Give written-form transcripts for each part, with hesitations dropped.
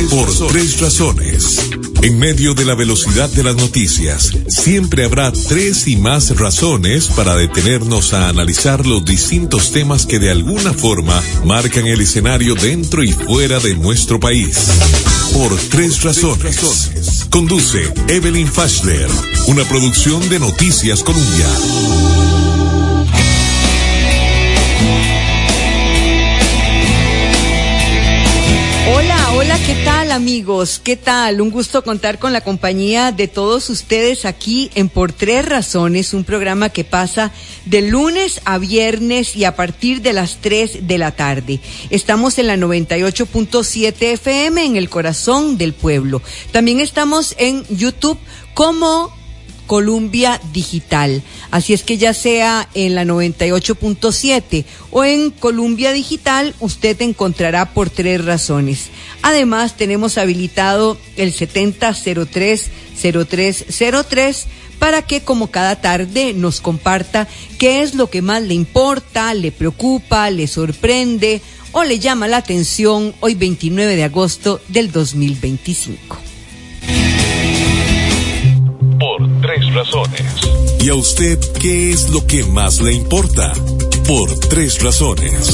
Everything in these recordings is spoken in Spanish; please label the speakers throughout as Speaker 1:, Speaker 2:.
Speaker 1: Por tres razones. En medio de la velocidad de las noticias, siempre habrá tres y más razones para detenernos a analizar los distintos temas que de alguna forma marcan el escenario dentro y fuera de nuestro país. Por tres razones. Conduce Evelyn Fashler, una producción de Noticias Colombia.
Speaker 2: Hola, ¿qué tal, amigos? ¿Qué tal? Un gusto contar con la compañía de todos ustedes aquí en Por Tres Razones, un programa que pasa de lunes a viernes y a partir de las 3 de la tarde. Estamos en la 98.7 FM en el corazón del pueblo. También estamos en YouTube como Colombia Digital. Así es que ya sea en la 98.7 o en Colombia Digital, usted encontrará Por Tres Razones. Además, tenemos habilitado el 70030303 para que, como cada tarde, nos comparta qué es lo que más le importa, le preocupa, le sorprende o le llama la atención hoy 29 de agosto del 2025.
Speaker 1: Por tres razones. ¿Y a usted qué es lo que más le importa? Por tres razones.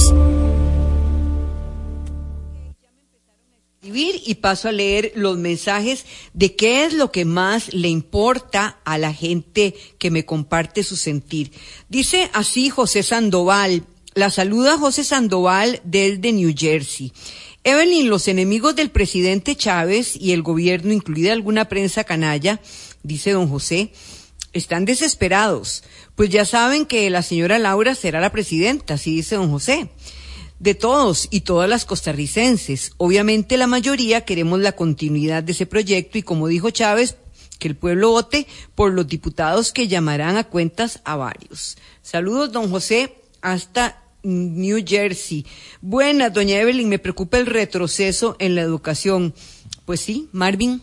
Speaker 2: Y paso a leer los mensajes de qué es lo que más le importa a la gente que me comparte su sentir. Dice así José Sandoval, la saluda José Sandoval desde New Jersey. Evelyn, los enemigos del presidente Chávez y el gobierno, incluida alguna prensa canalla, dice don José, están desesperados, pues ya saben que la señora Laura será la presidenta, así dice don José, de todos y todas las costarricenses. Obviamente la mayoría queremos la continuidad de ese proyecto y, como dijo Chávez, que el pueblo vote por los diputados que llamarán a cuentas a varios. Saludos, don José, hasta New Jersey. Buenas, doña Evelyn, me preocupa el retroceso en la educación. Pues sí, Marvin.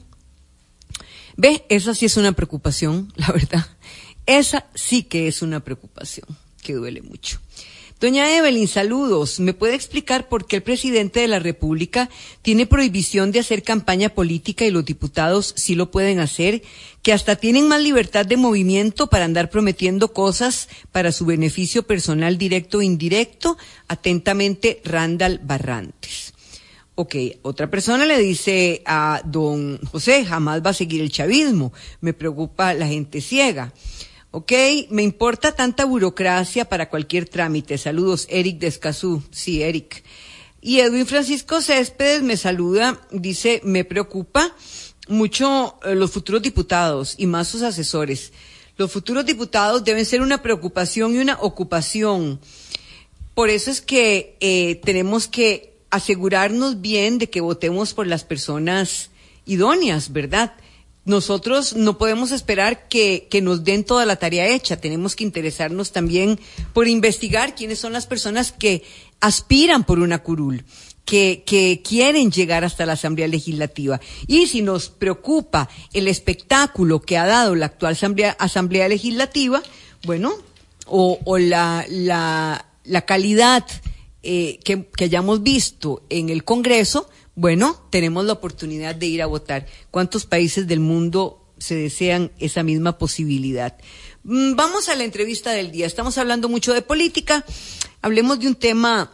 Speaker 2: Ve, esa sí es una preocupación, la verdad. Esa sí que es una preocupación, que duele mucho. Doña Evelyn, saludos. ¿Me puede explicar por qué el presidente de la República tiene prohibición de hacer campaña política y los diputados sí lo pueden hacer? Que hasta tienen más libertad de movimiento para andar prometiendo cosas para su beneficio personal directo o indirecto. Atentamente, Randall Barrantes. Ok, otra persona le dice a don José, jamás va a seguir el chavismo. Me preocupa la gente ciega. Ok, me importa tanta burocracia para cualquier trámite. Saludos, Eric de Escazú. Sí, Eric. Y Edwin Francisco Céspedes me saluda, dice, me preocupa mucho los futuros diputados y más sus asesores. Los futuros diputados deben ser una preocupación y una ocupación. Por eso es que tenemos que asegurarnos bien de que votemos por las personas idóneas, ¿verdad? Nosotros no podemos esperar que nos den toda la tarea hecha. Tenemos que interesarnos también por investigar quiénes son las personas que aspiran por una curul, que quieren llegar hasta la Asamblea Legislativa. Y si nos preocupa el espectáculo que ha dado la actual Asamblea Legislativa, bueno, o la calidad que hayamos visto en el Congreso, bueno, tenemos la oportunidad de ir a votar. ¿Cuántos países del mundo se desean esa misma posibilidad? Vamos a la entrevista del día. Estamos hablando mucho de política. Hablemos de un tema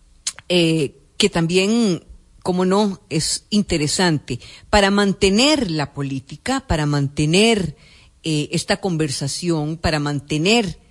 Speaker 2: que también, como no, es interesante. Para mantener la política, para mantener esta conversación, para mantener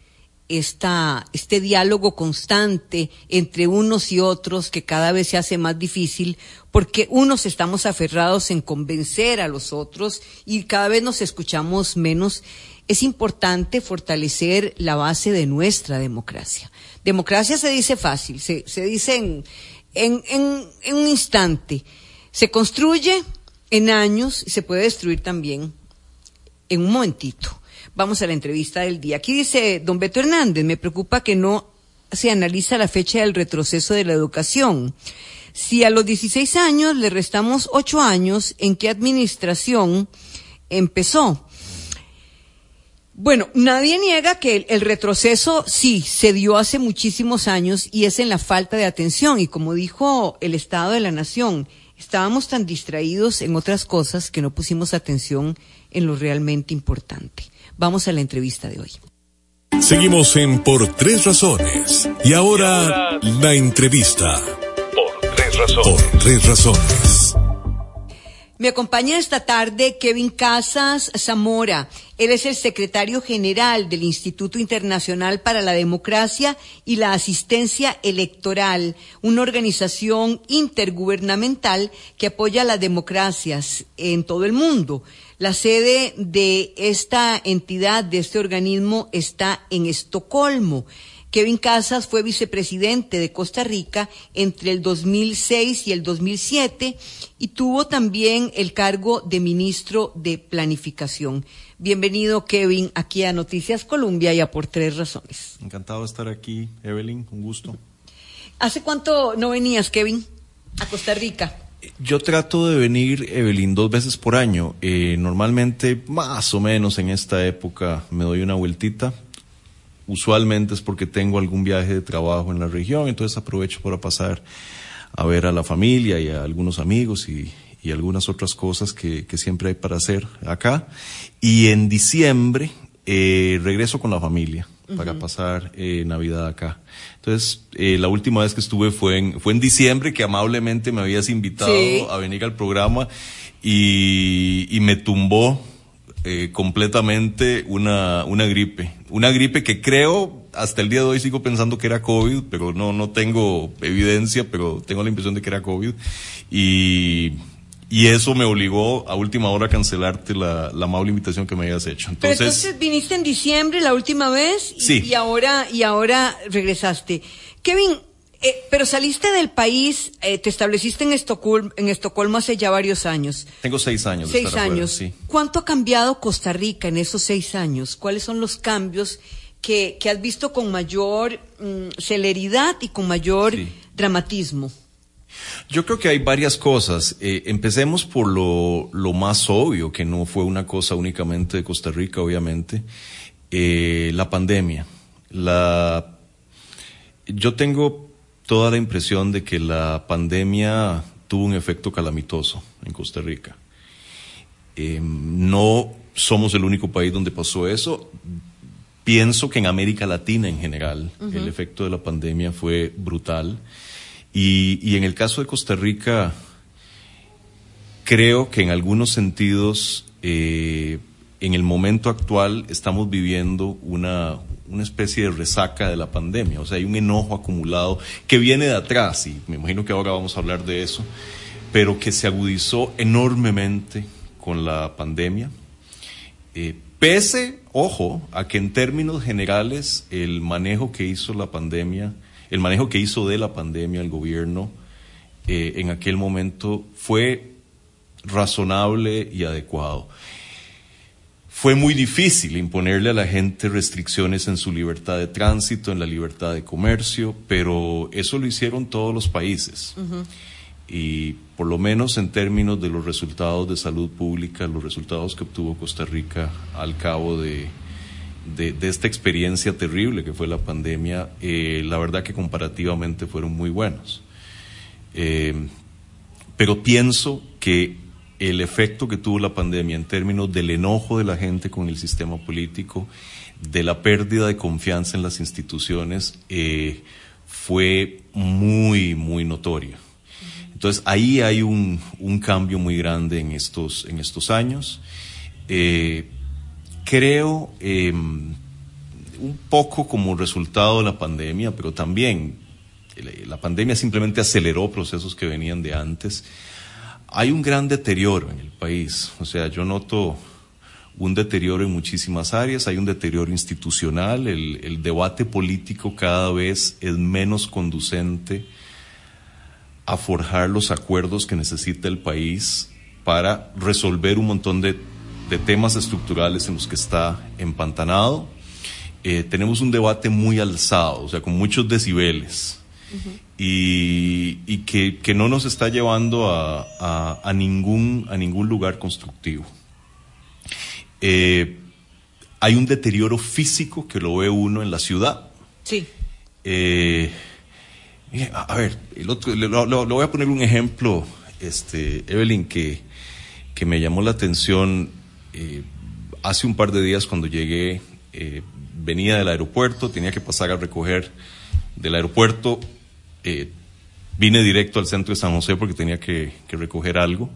Speaker 2: este diálogo constante entre unos y otros, que cada vez se hace más difícil porque unos estamos aferrados en convencer a los otros y cada vez nos escuchamos menos. Es importante fortalecer la base de nuestra democracia. Democracia se dice fácil, se dice en un instante. Se construye en años y se puede destruir también en un momentito. Vamos a la entrevista del día. Aquí dice don Beto Hernández, me preocupa que no se analiza la fecha del retroceso de la educación. Si a los 16 años le restamos 8 años, ¿en qué administración empezó? Bueno, nadie niega que el retroceso sí se dio hace muchísimos años y es en la falta de atención. Y como dijo el Estado de la Nación, Estábamos tan distraídos en otras cosas que no pusimos atención en lo realmente importante. Vamos a la entrevista de hoy.
Speaker 1: Seguimos en Por Tres Razones. Y ahora la entrevista. Por Tres Razones.
Speaker 2: Me acompaña esta tarde Kevin Casas Zamora. Él es el secretario general del Instituto Internacional para la Democracia y la Asistencia Electoral, una organización intergubernamental que apoya las democracias en todo el mundo. La sede de esta entidad, de este organismo, está en Estocolmo. Kevin Casas fue vicepresidente de Costa Rica entre el 2006 y el 2007 y tuvo también el cargo de ministro de Planificación. Bienvenido, Kevin, aquí a Noticias Colombia y a Por Tres Razones.
Speaker 3: Encantado de estar aquí, Evelyn, un gusto.
Speaker 2: ¿Hace cuánto no venías, Kevin, a Costa Rica?
Speaker 3: Yo trato de venir, Evelyn, 2 veces por año. Normalmente, más o menos en esta época, me doy una vueltita. Usualmente es porque tengo algún viaje de trabajo en la región, entonces aprovecho para pasar a ver a la familia y a algunos amigos y algunas otras cosas que siempre hay para hacer acá. Y en diciembre regreso con la familia para pasar Navidad acá. Entonces, la última vez que estuve fue en diciembre, que amablemente me habías invitado a venir al programa y me tumbó completamente una gripe que creo hasta el día de hoy sigo pensando que era COVID, pero no tengo evidencia, pero tengo la impresión de que era COVID y eso me obligó a última hora a cancelarte la amable invitación que me habías hecho.
Speaker 2: Entonces viniste en diciembre la última vez y ahora regresaste. Kevin, pero saliste del país, te estableciste en Estocolmo hace ya varios años.
Speaker 3: Tengo 6 años.
Speaker 2: 6 años.
Speaker 3: Sí.
Speaker 2: ¿Cuánto ha cambiado Costa Rica en esos 6 años? ¿Cuáles son los cambios que has visto con mayor celeridad y con mayor dramatismo?
Speaker 3: Yo creo que hay varias cosas. Empecemos por lo más obvio, que no fue una cosa únicamente de Costa Rica, obviamente. La pandemia. Yo tengo toda la impresión de que la pandemia tuvo un efecto calamitoso en Costa Rica. No somos el único país donde pasó eso. Pienso que en América Latina en general el efecto de la pandemia fue brutal. Y en el caso de Costa Rica, creo que en algunos sentidos, en el momento actual, estamos viviendo una especie de resaca de la pandemia. O sea, hay un enojo acumulado que viene de atrás, y me imagino que ahora vamos a hablar de eso, pero que se agudizó enormemente con la pandemia. Pese, ojo, a que en términos generales el manejo que hizo de la pandemia el gobierno en aquel momento fue razonable y adecuado. Fue muy difícil imponerle a la gente restricciones en su libertad de tránsito, en la libertad de comercio, pero eso lo hicieron todos los países. Y por lo menos en términos de los resultados de salud pública, los resultados que obtuvo Costa Rica al cabo de esta experiencia terrible que fue la pandemia, la verdad que comparativamente fueron muy buenos. Pero pienso que el efecto que tuvo la pandemia en términos del enojo de la gente con el sistema político, de la pérdida de confianza en las instituciones, fue muy, muy notorio. Entonces ahí hay un cambio muy grande en estos años. Creo, un poco como resultado de la pandemia, pero también la pandemia simplemente aceleró procesos que venían de antes. Hay un gran deterioro en el país. O sea, yo noto un deterioro en muchísimas áreas. Hay un deterioro institucional. El debate político cada vez es menos conducente a forjar los acuerdos que necesita el país para resolver un montón de temas estructurales en los que está empantanado. Tenemos un debate muy alzado, o sea, con muchos decibeles. Y que no nos está llevando a ningún lugar constructivo. Hay un deterioro físico que lo ve uno en la ciudad.
Speaker 2: Sí.
Speaker 3: A ver, lo voy a poner un ejemplo Evelyn, que me llamó la atención hace un par de días cuando llegué. Venía del aeropuerto, tenía que pasar a recoger del aeropuerto, vine directo al centro de San José porque tenía que recoger algo,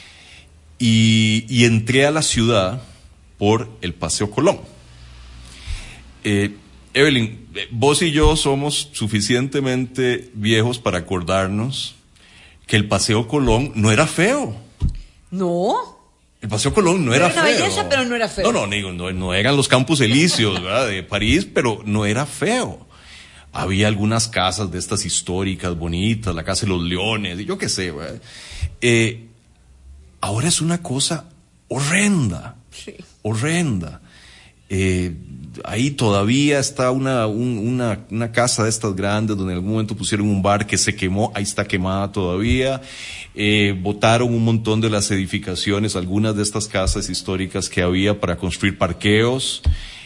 Speaker 3: y entré a la ciudad por el Paseo Colón. Evelyn, vos y yo somos suficientemente viejos para acordarnos que el Paseo Colón no era feo.
Speaker 2: No.
Speaker 3: El Paseo Colón no era feo.
Speaker 2: Era una belleza, pero no era feo.
Speaker 3: No eran los Campos Elíseos, ¿verdad?, de París, pero no era feo. Había algunas casas de estas históricas, bonitas, la Casa de los Leones, y yo qué sé, ¿verdad? Ahora es una cosa horrenda.
Speaker 2: Sí.
Speaker 3: Horrenda. Ahí todavía está una casa de estas grandes donde en algún momento pusieron un bar que se quemó, ahí está quemada todavía. Botaron un montón de las edificaciones, algunas de estas casas históricas que había para construir parqueos.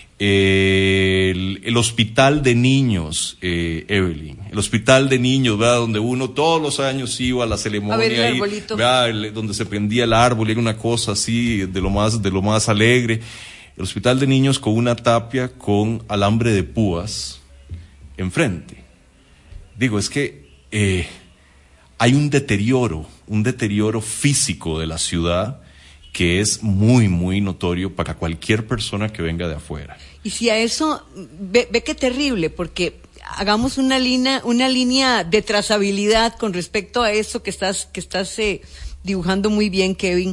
Speaker 3: El hospital de niños, Evelyn, el hospital de niños, ¿verdad?, donde uno todos los años iba a la ceremonia,
Speaker 2: a ver el
Speaker 3: ahí,
Speaker 2: arbolito,
Speaker 3: donde se prendía el árbol, y era una cosa así de lo más alegre. El hospital de niños con una tapia con alambre de púas enfrente. Digo, es que hay un deterioro físico de la ciudad que es muy, muy notorio para cualquier persona que venga de afuera.
Speaker 2: Y si a eso, ve qué terrible, porque hagamos una línea de trazabilidad con respecto a eso que estás dibujando muy bien, Kevin.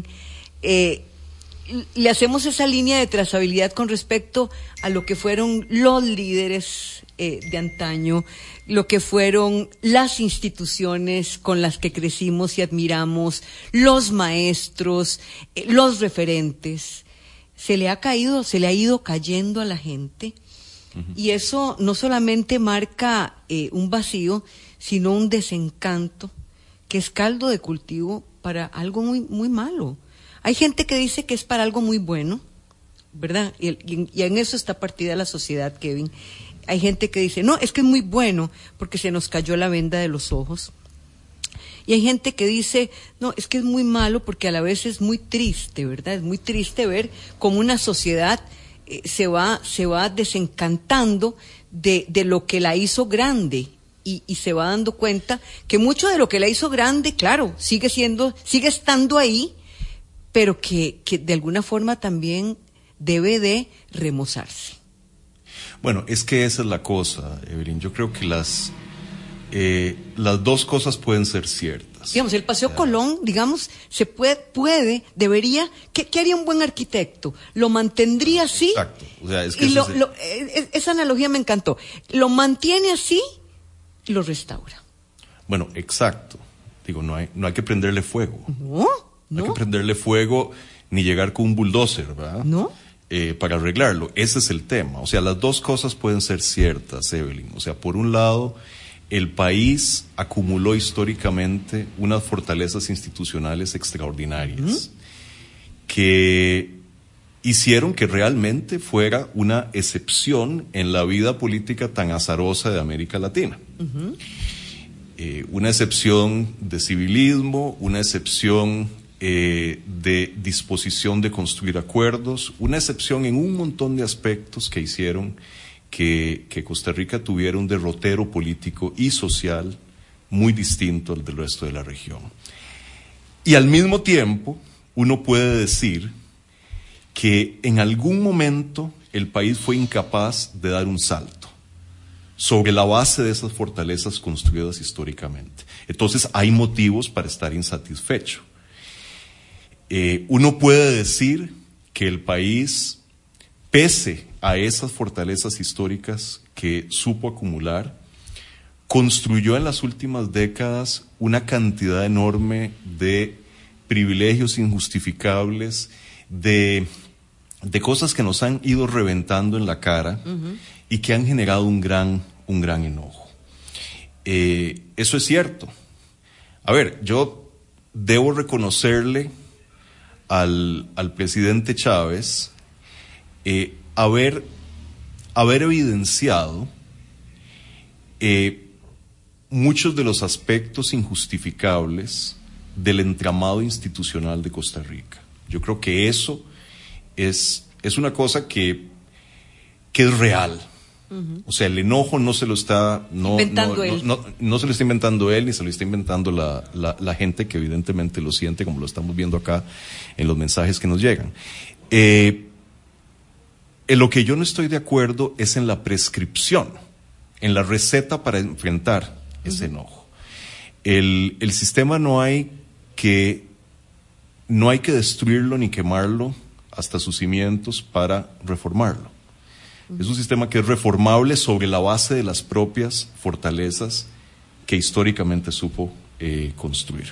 Speaker 2: Le hacemos esa línea de trazabilidad con respecto a lo que fueron los líderes de antaño, lo que fueron las instituciones con las que crecimos y admiramos, los maestros, los referentes. Se le ha ido cayendo a la gente, y eso no solamente marca un vacío, sino un desencanto que es caldo de cultivo para algo muy, muy malo. Hay gente que dice que es para algo muy bueno, ¿verdad? Y en eso está partida la sociedad, Kevin. Hay gente que dice, no, es que es muy bueno porque se nos cayó la venda de los ojos. Y hay gente que dice, no, es que es muy malo porque a la vez es muy triste, ¿verdad? Es muy triste ver cómo una sociedad se va desencantando de lo que la hizo grande. Y se va dando cuenta que mucho de lo que la hizo grande, claro, sigue estando ahí, pero que de alguna forma también debe de remozarse.
Speaker 3: Bueno, es que esa es la cosa, Evelyn. Yo creo que las dos cosas pueden ser ciertas.
Speaker 2: Digamos, el Paseo Colón, digamos, debería, ¿qué haría un buen arquitecto? Lo mantendría así.
Speaker 3: Exacto. O sea, es que
Speaker 2: esa analogía me encantó. Lo mantiene así, lo restaura.
Speaker 3: Bueno, exacto. Digo, no hay que prenderle fuego. No hay que prenderle fuego ni llegar con un bulldozer, ¿verdad?
Speaker 2: No.
Speaker 3: Para arreglarlo. Ese es el tema. O sea, las dos cosas pueden ser ciertas, Evelyn. O sea, por un lado, el país acumuló históricamente unas fortalezas institucionales extraordinarias que hicieron que realmente fuera una excepción en la vida política tan azarosa de América Latina. Una excepción de civilismo, una excepción de disposición de construir acuerdos, una excepción en un montón de aspectos que hicieron que Costa Rica tuviera un derrotero político y social muy distinto al del resto de la región. Y al mismo tiempo, uno puede decir que en algún momento el país fue incapaz de dar un salto sobre la base de esas fortalezas construidas históricamente. Entonces hay motivos para estar insatisfecho. Uno puede decir que el país, pese a esas fortalezas históricas que supo acumular, construyó en las últimas décadas una cantidad enorme de privilegios injustificables, de cosas que nos han ido reventando en la cara y que han generado un gran enojo. Eso es cierto. A ver, yo debo reconocerle al presidente Chávez haber evidenciado muchos de los aspectos injustificables del entramado institucional de Costa Rica. Yo creo que eso es una cosa que es real. O sea, el enojo no se lo está no se lo está inventando él, ni se lo está inventando la gente que evidentemente lo siente, como lo estamos viendo acá en los mensajes que nos llegan. En lo que yo no estoy de acuerdo es en la prescripción, en la receta para enfrentar ese enojo. El sistema no hay que destruirlo ni quemarlo hasta sus cimientos para reformarlo. Es un sistema que es reformable sobre la base de las propias fortalezas que históricamente supo construir.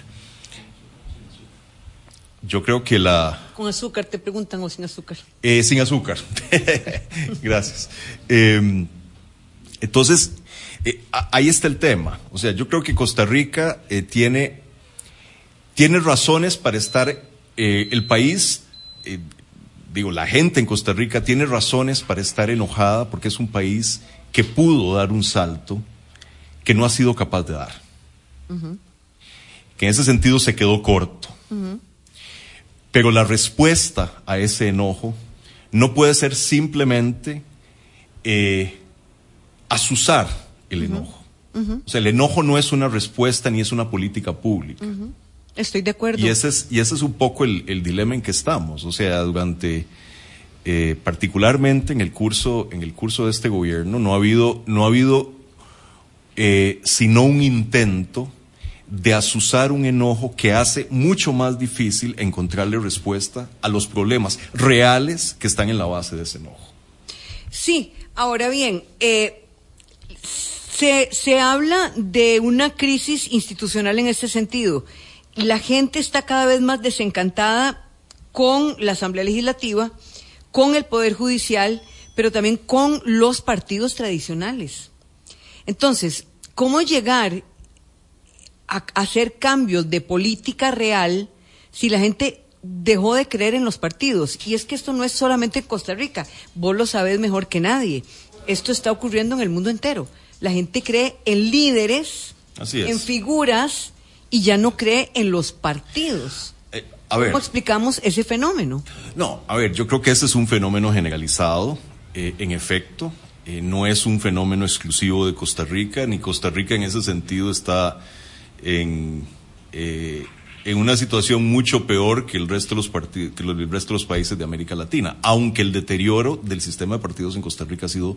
Speaker 3: Yo creo que
Speaker 2: ¿Con azúcar te preguntan o sin azúcar?
Speaker 3: Sin azúcar. Gracias. Entonces, ahí está el tema. O sea, yo creo que Costa Rica tiene razones para estar, el país... la gente en Costa Rica tiene razones para estar enojada porque es un país que pudo dar un salto que no ha sido capaz de dar. Que en ese sentido se quedó corto. Pero la respuesta a ese enojo no puede ser simplemente azuzar el enojo. O sea, el enojo no es una respuesta ni es una política pública.
Speaker 2: Estoy de acuerdo.
Speaker 3: Y ese es un poco el dilema en que estamos. O sea, durante, particularmente en el curso de este gobierno, no ha habido sino un intento de azuzar un enojo que hace mucho más difícil encontrarle respuesta a los problemas reales que están en la base de ese enojo.
Speaker 2: Sí, ahora bien, se habla de una crisis institucional en este sentido. La gente está cada vez más desencantada con la Asamblea Legislativa, con el Poder Judicial, pero también con los partidos tradicionales. Entonces, ¿cómo llegar a hacer cambios de política real si la gente dejó de creer en los partidos? Y es que esto no es solamente en Costa Rica, vos lo sabés mejor que nadie. Esto está ocurriendo en el mundo entero. La gente cree en líderes, en figuras, y ya no cree en los partidos. ¿Cómo explicamos ese fenómeno?
Speaker 3: No, a ver, yo creo que ese es un fenómeno generalizado, en efecto. No es un fenómeno exclusivo de Costa Rica, ni Costa Rica en ese sentido está en una situación mucho peor que el resto de los países de América Latina, aunque el deterioro del sistema de partidos en Costa Rica ha sido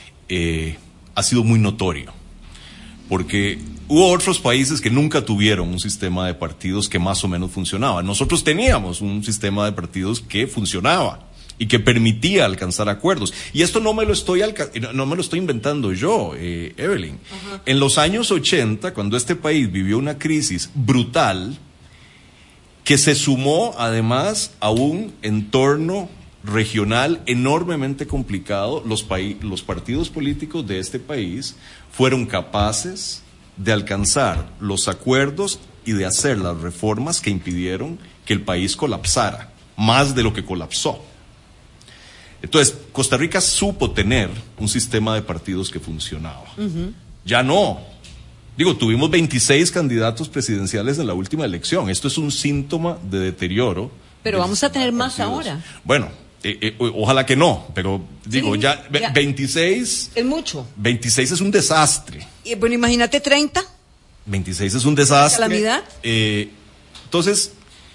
Speaker 3: muy notorio. Porque hubo otros países que nunca tuvieron un sistema de partidos que más o menos funcionaba. Nosotros teníamos un sistema de partidos que funcionaba y que permitía alcanzar acuerdos. Y esto no me lo estoy inventando yo, Evelyn. En los años 80, cuando este país vivió una crisis brutal, que se sumó además a un entorno regional enormemente complicado, los partidos políticos de este país fueron capaces de alcanzar los acuerdos y de hacer las reformas que impidieron que el país colapsara, más de lo que colapsó. Entonces, Costa Rica supo tener un sistema de partidos que funcionaba. Ya no. Tuvimos 26 candidatos presidenciales en la última elección. Esto es un síntoma de deterioro.
Speaker 2: Pero vamos a tener más ahora.
Speaker 3: Bueno, ojalá que no, pero ya 26...
Speaker 2: Es mucho.
Speaker 3: 26 es un desastre.
Speaker 2: Y bueno, imagínate 30.
Speaker 3: 26 es un desastre.
Speaker 2: ¿Calamidad?
Speaker 3: Entonces,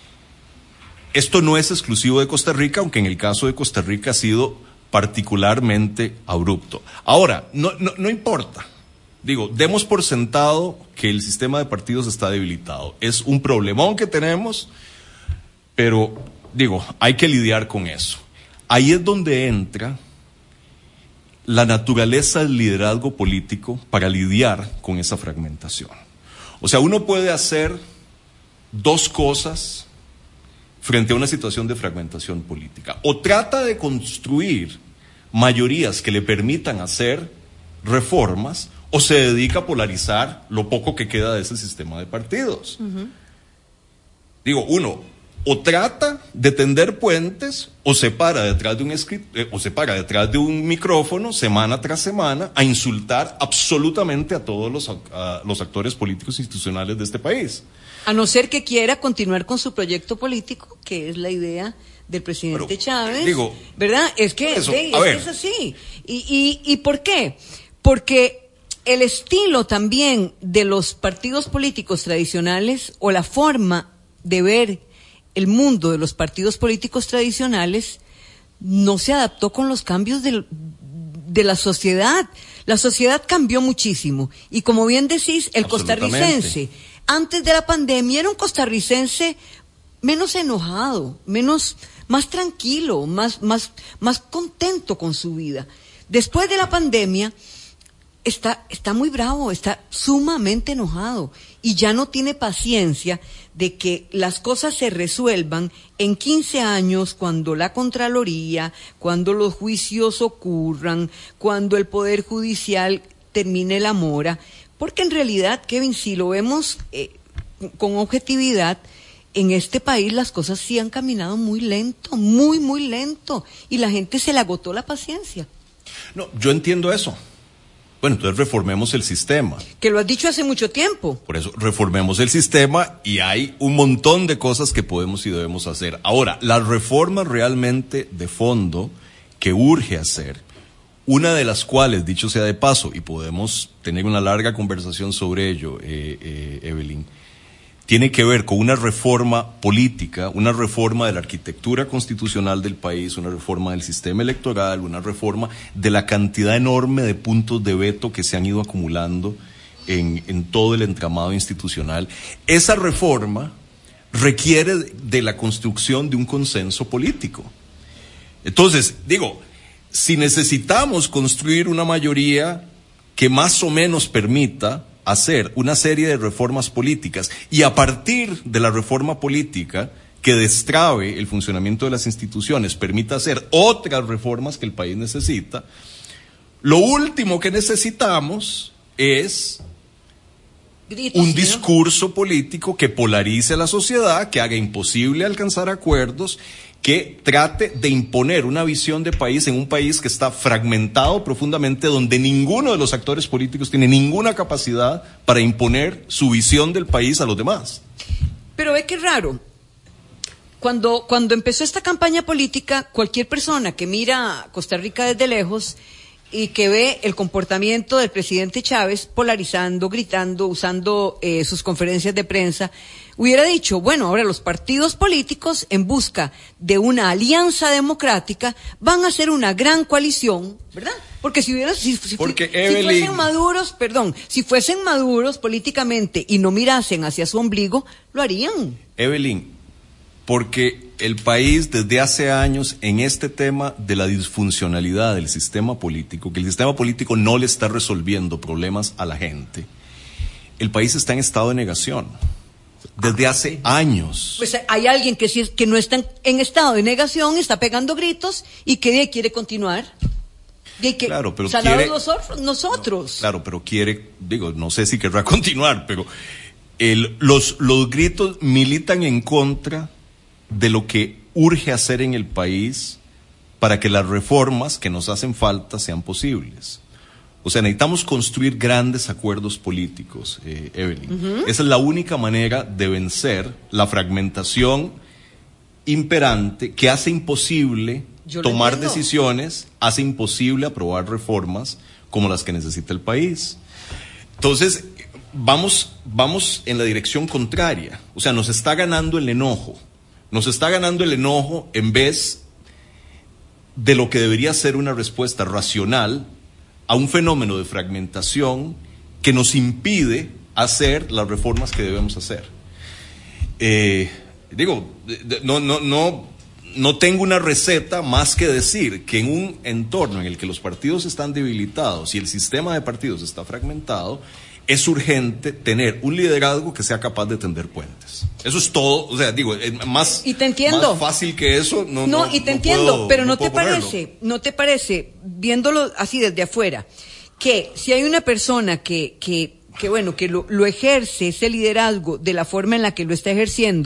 Speaker 3: esto no es exclusivo de Costa Rica, aunque en el caso de Costa Rica ha sido particularmente abrupto. Ahora, no importa. Demos por sentado que el sistema de partidos está debilitado. Es un problemón que tenemos, pero, hay que lidiar con eso. Ahí es donde entra la naturaleza del liderazgo político para lidiar con esa fragmentación. O sea, uno puede hacer dos cosas frente a una situación de fragmentación política. O trata de construir mayorías que le permitan hacer reformas, o se dedica a polarizar lo poco que queda de ese sistema de partidos. o trata de tender puentes o se para detrás de un micrófono semana tras semana a insultar absolutamente a todos los actores políticos institucionales de este país.
Speaker 2: A no ser que quiera continuar con su proyecto político, que es la idea del presidente Chávez, ¿verdad? Es que es así. ¿Y por qué? Porque el estilo también de los partidos políticos tradicionales o la forma de ver el mundo de los partidos políticos tradicionales no se adaptó con los cambios de la sociedad. La sociedad cambió muchísimo. Y como bien decís, el costarricense, antes de la pandemia, era un costarricense menos enojado, más tranquilo, más contento con su vida. Después de la pandemia, está muy bravo, está sumamente enojado y ya no tiene paciencia de que las cosas se resuelvan en 15 años, cuando la Contraloría, cuando los juicios ocurran, cuando el Poder Judicial termine la mora, porque en realidad, Kevin, si lo vemos con objetividad, en este país las cosas sí han caminado muy lento, muy lento, y la gente se le agotó la paciencia.
Speaker 3: No, yo entiendo eso. Bueno, entonces reformemos el sistema.
Speaker 2: Que lo has dicho hace mucho tiempo.
Speaker 3: Por eso, reformemos el sistema y hay un montón de cosas que podemos y debemos hacer. Ahora, las reformas realmente de fondo que urge hacer, una de las cuales, dicho sea de paso, y podemos tener una larga conversación sobre ello, Evelyn, tiene que ver con una reforma política, una reforma de la arquitectura constitucional del país, una reforma del sistema electoral, una reforma de la cantidad enorme de puntos de veto que se han ido acumulando en todo el entramado institucional. Esa reforma requiere de la construcción de un consenso político. Entonces, si necesitamos construir una mayoría que más o menos permita hacer una serie de reformas políticas y a partir de la reforma política que destrabe el funcionamiento de las instituciones, permita hacer otras reformas que el país necesita, lo último que necesitamos es un discurso político que polarice a la sociedad, que haga imposible alcanzar acuerdos, que trate de imponer una visión de país en un país que está fragmentado profundamente, donde ninguno de los actores políticos tiene ninguna capacidad para imponer su visión del país a los demás.
Speaker 2: Pero ve que raro. Cuando empezó esta campaña política, cualquier persona que mira a Costa Rica desde lejos y que ve el comportamiento del presidente Chávez polarizando, gritando, usando sus conferencias de prensa, hubiera dicho, bueno, ahora los partidos políticos en busca de una alianza democrática van a hacer una gran coalición, ¿verdad? Porque si fuesen maduros políticamente y no mirasen hacia su ombligo, lo harían.
Speaker 3: Evelyn, porque el país desde hace años en este tema de la disfuncionalidad del sistema político, que el sistema político no le está resolviendo problemas a la gente, el país está en estado de negación. Desde hace años.
Speaker 2: Pues hay alguien que no está en estado de negación, está pegando gritos y que quiere continuar.
Speaker 3: Claro, pero
Speaker 2: nosotros.
Speaker 3: No, claro, pero no sé si querrá continuar, pero los gritos militan en contra de lo que urge hacer en el país para que las reformas que nos hacen falta sean posibles. O sea, necesitamos construir grandes acuerdos políticos, Evelyn. Uh-huh. Esa es la única manera de vencer la fragmentación imperante que hace imposible tomar decisiones, hace imposible aprobar reformas como las que necesita el país. Entonces, vamos en la dirección contraria. O sea, nos está ganando el enojo. Nos está ganando el enojo en vez de lo que debería ser una respuesta racional a un fenómeno de fragmentación que nos impide hacer las reformas que debemos hacer. No tengo una receta más que decir que en un entorno en el que los partidos están debilitados y el sistema de partidos está fragmentado, es urgente tener un liderazgo que sea capaz de tender puentes. Eso es todo, o sea, más fácil que eso
Speaker 2: pero ¿no te parece, viéndolo así desde afuera, que si hay una persona que lo ejerce ese liderazgo de la forma en la que lo está ejerciendo,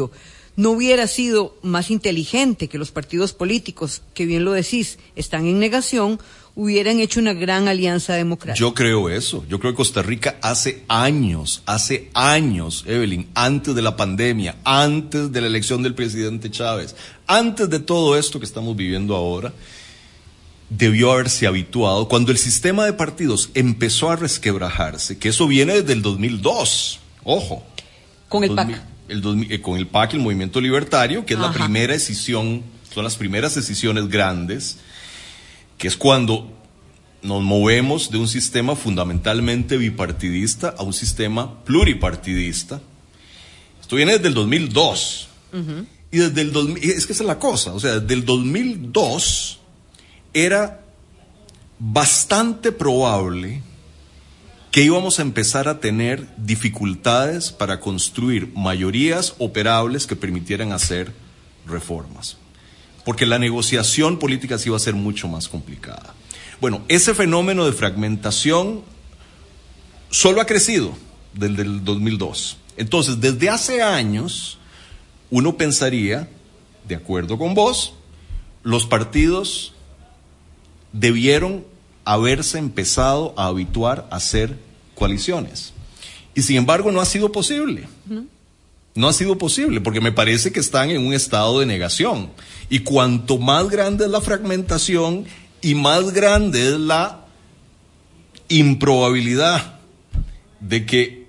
Speaker 2: ¿No hubiera sido más inteligente que los partidos políticos, que bien lo decís, están en negación, hubieran hecho una gran alianza democrática?
Speaker 3: Yo creo eso. Yo creo que Costa Rica hace años, Evelyn, antes de la pandemia, antes de la elección del presidente Chávez, antes de todo esto que estamos viviendo ahora, debió haberse habituado, cuando el sistema de partidos empezó a resquebrajarse, que eso viene desde el 2002, ojo.
Speaker 2: Con el PAC.
Speaker 3: Con el PAC, el Movimiento Libertario, que es la primera decisión, son las primeras decisiones grandes, que es cuando nos movemos de un sistema fundamentalmente bipartidista a un sistema pluripartidista. Esto viene desde el 2002. Uh-huh. Y desde el 2000, es que esa es la cosa, o sea, desde el 2002 era bastante probable que íbamos a empezar a tener dificultades para construir mayorías operables que permitieran hacer reformas, porque la negociación política sí iba a ser mucho más complicada. Bueno, ese fenómeno de fragmentación solo ha crecido desde el 2002. Entonces, desde hace años, uno pensaría, de acuerdo con vos, los partidos debieron haberse empezado a habituar a hacer coaliciones. Y sin embargo no ha sido posible. No ha sido posible, porque me parece que están en un estado de negación. Y cuanto más grande es la fragmentación y más grande es la improbabilidad de que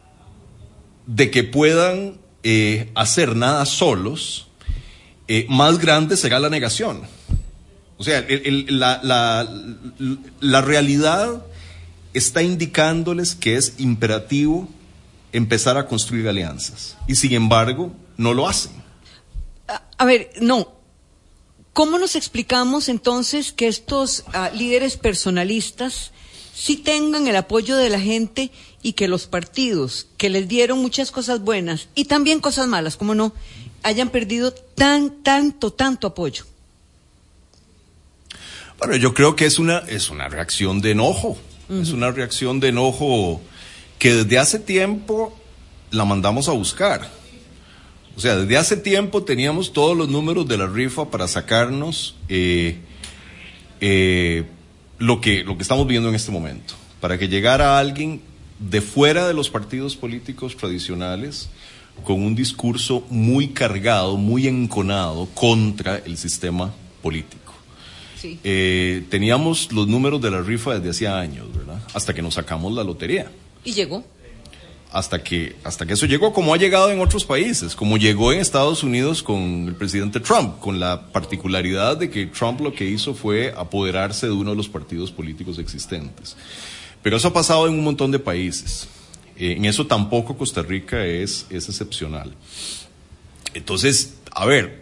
Speaker 3: puedan hacer nada solos, más grande será la negación. O sea, la realidad está indicándoles que es imperativo empezar a construir alianzas. Y sin embargo, no lo hacen.
Speaker 2: A ver, no. ¿Cómo nos explicamos entonces que estos líderes personalistas sí tengan el apoyo de la gente y que los partidos que les dieron muchas cosas buenas y también cosas malas, cómo no, hayan perdido tanto apoyo?
Speaker 3: Bueno, yo creo que es una reacción de enojo. Uh-huh. Es una reacción de enojo que desde hace tiempo la mandamos a buscar. O sea, desde hace tiempo teníamos todos los números de la rifa para sacarnos lo que estamos viendo en este momento. Para que llegara alguien de fuera de los partidos políticos tradicionales con un discurso muy cargado, muy enconado contra el sistema político. Sí. Teníamos los números de la rifa desde hacía años, ¿verdad? Hasta que nos sacamos la lotería.
Speaker 2: ¿Y llegó?
Speaker 3: Hasta que eso llegó, como ha llegado en otros países, como llegó en Estados Unidos con el presidente Trump, con la particularidad de que Trump lo que hizo fue apoderarse de uno de los partidos políticos existentes. Pero eso ha pasado en un montón de países. En eso tampoco Costa Rica es excepcional. Entonces, a ver,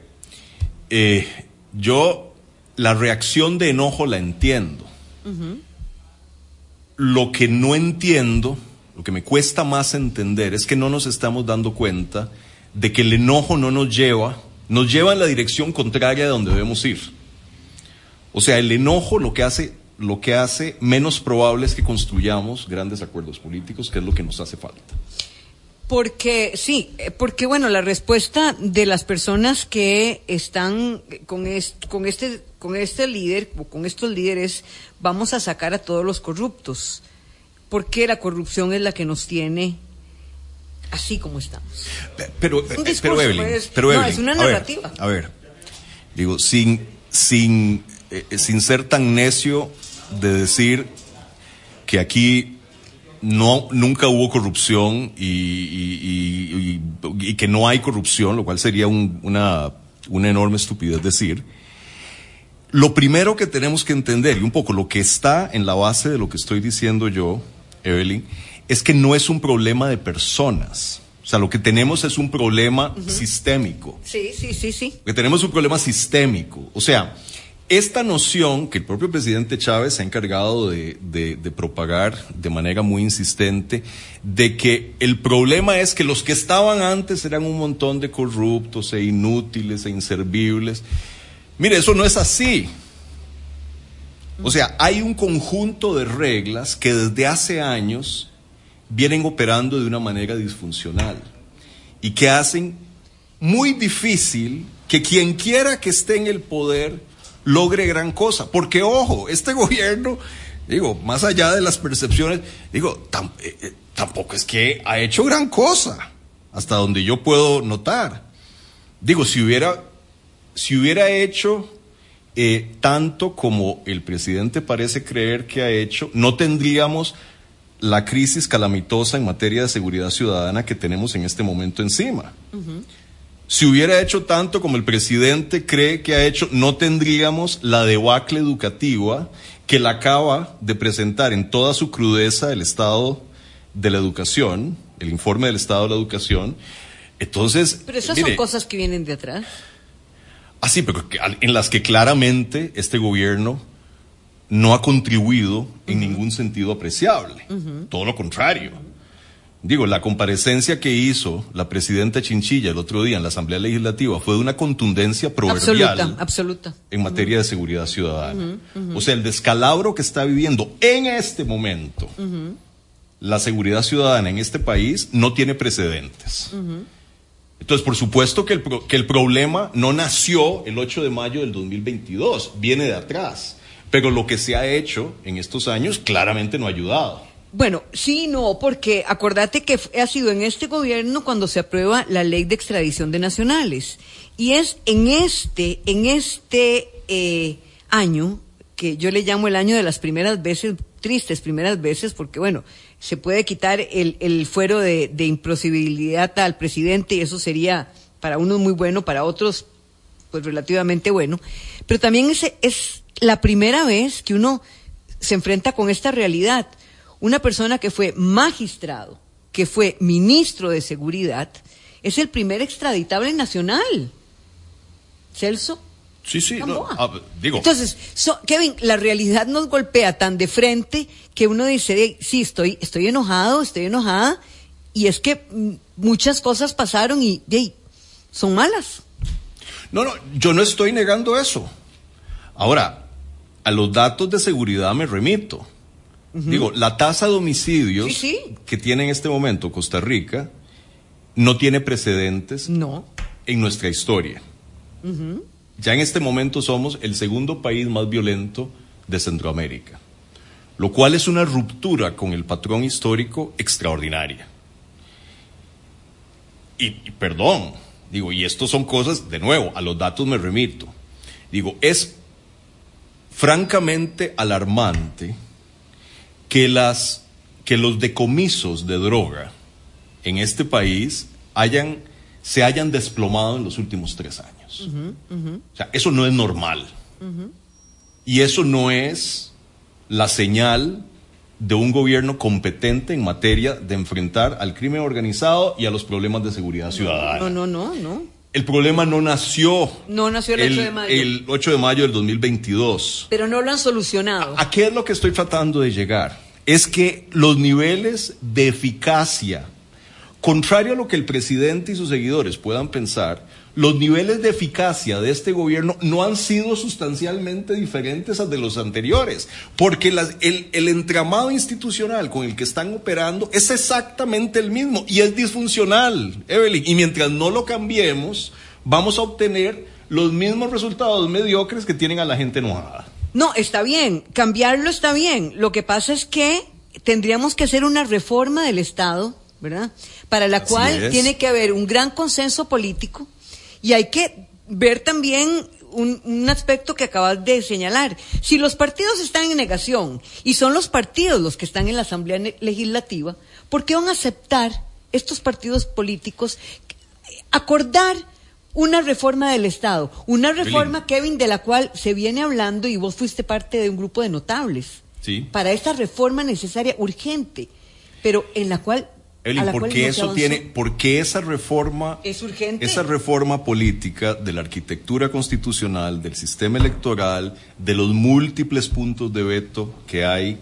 Speaker 3: yo la reacción de enojo la entiendo. Uh-huh. Lo que no entiendo, lo que me cuesta más entender, es que no nos estamos dando cuenta de que el enojo no nos lleva en la dirección contraria de donde debemos ir. O sea, el enojo lo que hace menos probable es que construyamos grandes acuerdos políticos, que es lo que nos hace falta.
Speaker 2: Porque bueno, la respuesta de las personas que están con este líder o con estos líderes, vamos a sacar a todos los corruptos, porque la corrupción es la que nos tiene así como estamos. Pero
Speaker 3: Evelyn,
Speaker 2: es una narrativa.
Speaker 3: A ver, digo, sin ser tan necio de decir que aquí nunca hubo corrupción y que no hay corrupción, lo cual sería una enorme estupidez decir. Lo primero que tenemos que entender, y un poco lo que está en la base de lo que estoy diciendo yo, Evelyn, es que no es un problema de personas. O sea, lo que tenemos es un problema sistémico.
Speaker 2: Sí.
Speaker 3: Lo que tenemos es un problema sistémico. O sea, esta noción que el propio presidente Chávez se ha encargado de propagar de manera muy insistente, de que el problema es que los que estaban antes eran un montón de corruptos e inútiles e inservibles. Mire, eso no es así. O sea, hay un conjunto de reglas que desde hace años vienen operando de una manera disfuncional y que hacen
Speaker 4: muy difícil que quien quiera que esté en el poder logre gran cosa. Porque, ojo, este gobierno, digo, más allá de las percepciones, digo, tampoco es que ha hecho gran cosa, hasta donde yo puedo notar. Digo, si hubiera hecho tanto como el presidente parece creer que ha hecho, no tendríamos la crisis calamitosa en materia de seguridad ciudadana que tenemos en este momento encima. Uh-huh. Si hubiera hecho tanto como el presidente cree que ha hecho, no tendríamos la debacle educativa que la acaba de presentar en toda su crudeza el estado de la educación, el informe del estado de la educación. Entonces,
Speaker 2: pero esas son cosas que vienen de atrás.
Speaker 4: Sí, pero en las que claramente este gobierno no ha contribuido en ningún sentido apreciable. Todo lo contrario. Digo, la comparecencia que hizo la presidenta Chinchilla el otro día en la Asamblea Legislativa fue de una contundencia proverbial
Speaker 2: absoluta.
Speaker 4: En materia de seguridad ciudadana. O sea, el descalabro que está viviendo en este momento la seguridad ciudadana en este país no tiene precedentes. Entonces, por supuesto que el problema no nació el 8 de mayo del 2022, viene de atrás. Pero lo que se ha hecho en estos años claramente no ha ayudado.
Speaker 2: Bueno, sí, no, porque acordate que ha sido en este gobierno cuando se aprueba la ley de extradición de nacionales. Y es en este año, que yo le llamo el año de las primeras veces, tristes primeras veces, porque bueno, se puede quitar el fuero de imposibilidad al presidente y eso sería para unos muy bueno, para otros pues relativamente bueno. Pero también es la primera vez que uno se enfrenta con esta realidad. Una persona que fue magistrado, que fue ministro de Seguridad, es el primer extraditable nacional. Celso.
Speaker 4: Sí, digo.
Speaker 2: Entonces, Kevin, la realidad nos golpea tan de frente que uno dice, sí, estoy enojada, y es que muchas cosas pasaron y son malas.
Speaker 4: No, yo no estoy negando eso. Ahora, a los datos de seguridad me remito. Digo, la tasa de homicidios que tiene en este momento Costa Rica no tiene precedentes en nuestra historia. Ya en este momento somos el segundo país más violento de Centroamérica, lo cual es una ruptura con el patrón histórico extraordinaria. Y perdón, digo, y esto son cosas, de nuevo, a los datos me remito. Digo, es francamente alarmante que los decomisos de droga en este país se hayan desplomado en los últimos 3 años. O sea, eso no es normal. Y eso no es la señal de un gobierno competente en materia de enfrentar al crimen organizado y a los problemas de seguridad ciudadana.
Speaker 2: No.
Speaker 4: El problema no nació
Speaker 2: el 8 de mayo.
Speaker 4: El 8 de mayo del 2022.
Speaker 2: Pero no lo han solucionado.
Speaker 4: ¿A qué es lo que estoy tratando de llegar? Es que los niveles de eficacia, contrario a lo que el presidente y sus seguidores puedan pensar, los niveles de eficacia de este gobierno no han sido sustancialmente diferentes a de los anteriores, porque el entramado institucional con el que están operando es exactamente el mismo y es disfuncional, Evelyn, y mientras no lo cambiemos, vamos a obtener los mismos resultados mediocres que tienen a la gente enojada.
Speaker 2: No, está bien, cambiarlo está bien. Lo que pasa es que tendríamos que hacer una reforma del Estado, ¿verdad? Para la cual tiene que haber un gran consenso político y hay que ver también un aspecto que acabas de señalar. Si los partidos están en negación y son los partidos los que están en la Asamblea Legislativa, ¿por qué van a aceptar estos partidos políticos acordar una reforma del Estado? Una reforma, Kevin, de la cual se viene hablando y vos fuiste parte de un grupo de notables.
Speaker 4: Sí.
Speaker 2: Para esta reforma necesaria, urgente, pero en la cual...
Speaker 4: ¿por qué esa reforma
Speaker 2: es urgente?
Speaker 4: Esa reforma política de la arquitectura constitucional, del sistema electoral, de los múltiples puntos de veto que hay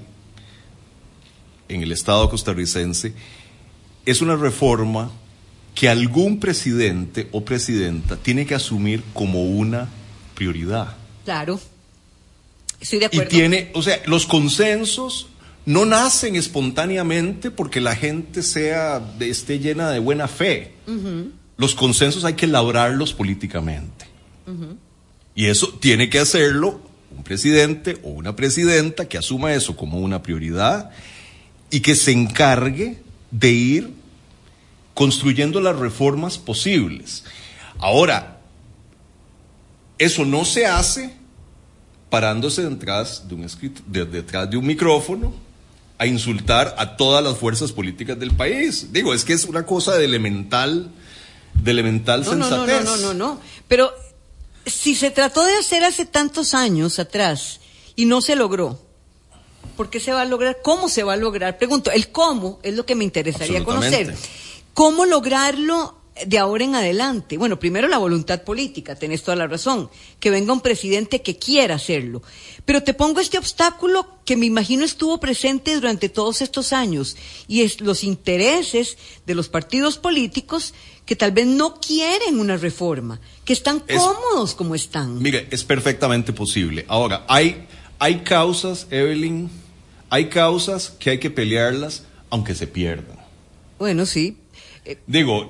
Speaker 4: en el Estado costarricense, es una reforma que algún presidente o presidenta tiene que asumir como una prioridad?
Speaker 2: Claro, estoy de acuerdo.
Speaker 4: Los consensos no nacen espontáneamente porque la gente esté llena de buena fe. los consensos hay que labrarlos políticamente. Y eso tiene que hacerlo un presidente o una presidenta que asuma eso como una prioridad y que se encargue de ir construyendo las reformas posibles. Ahora, eso no se hace parándose detrás de un micrófono a insultar a todas las fuerzas políticas del país. Digo, es que es una cosa de elemental sensatez.
Speaker 2: No. Pero si se trató de hacer hace tantos años atrás y no se logró, ¿por qué se va a lograr? ¿Cómo se va a lograr? Pregunto, el cómo es lo que me interesaría conocer. ¿Cómo lograrlo de ahora en adelante? Bueno, primero la voluntad política, tenés toda la razón, que venga un presidente que quiera hacerlo. Pero te pongo este obstáculo que me imagino estuvo presente durante todos estos años, y es los intereses de los partidos políticos que tal vez no quieren una reforma, que están cómodos como están.
Speaker 4: Mire, es perfectamente posible. Ahora, hay causas, Evelyn, hay causas que hay que pelearlas aunque se pierdan.
Speaker 2: Bueno, sí.
Speaker 4: Digo,